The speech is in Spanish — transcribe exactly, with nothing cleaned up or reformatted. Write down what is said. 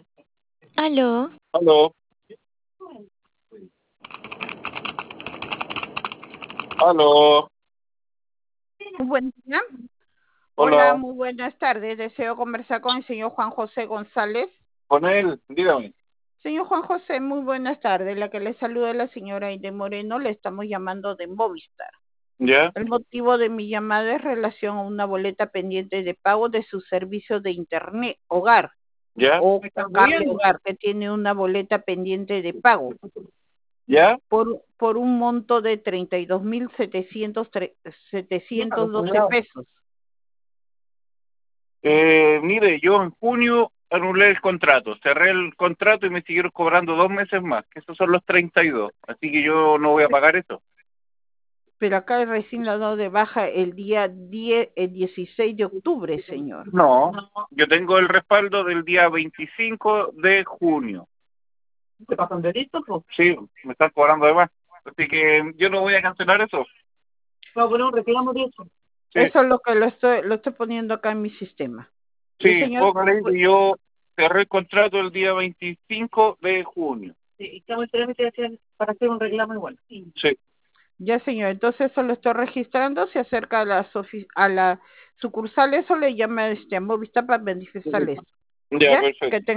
Aló. Aló. Aló. Muy buen día. Hola, Hola. muy buenas tardes. Deseo conversar con el señor Juan José González. Con él, dígame. Señor Juan José, muy buenas tardes. La que le saluda es la señora Aide Moreno. Le estamos llamando de Movistar. ¿Ya? El motivo de mi llamada es relación a una boleta pendiente de pago de su servicio de internet hogar ¿Ya? o cable hogar, que tiene una boleta pendiente de pago ¿Ya? por, por un monto de treinta y dos mil setecientos doce pesos. Eh, mire, yo en junio anulé el contrato, cerré el contrato y me siguieron cobrando dos meses más, que esos son los treinta y dos, así que yo no voy a pagar eso. Pero acá recién la ha dado de baja el día diez, el dieciséis de octubre, señor. No, yo tengo el respaldo del día veinticinco de junio. ¿Te pasan de listo? Pues? Sí, me están cobrando de más, así que yo no voy a cancelar eso. No, bueno, reclamo de eso. Sí. Eso es lo que lo estoy, lo estoy poniendo acá en mi sistema. Sí, Y señor, póngale que yo cerré el contrato el día veinticinco de junio. Sí, y estamos en trámite para hacer un reclamo igual. Sí. Sí. Ya, señor, entonces eso lo estoy registrando, se acerca a la, a la sucursal, eso le llama este, a Movistar para manifestarle esto. Ya, ¿Ya? perfecto. Que tenga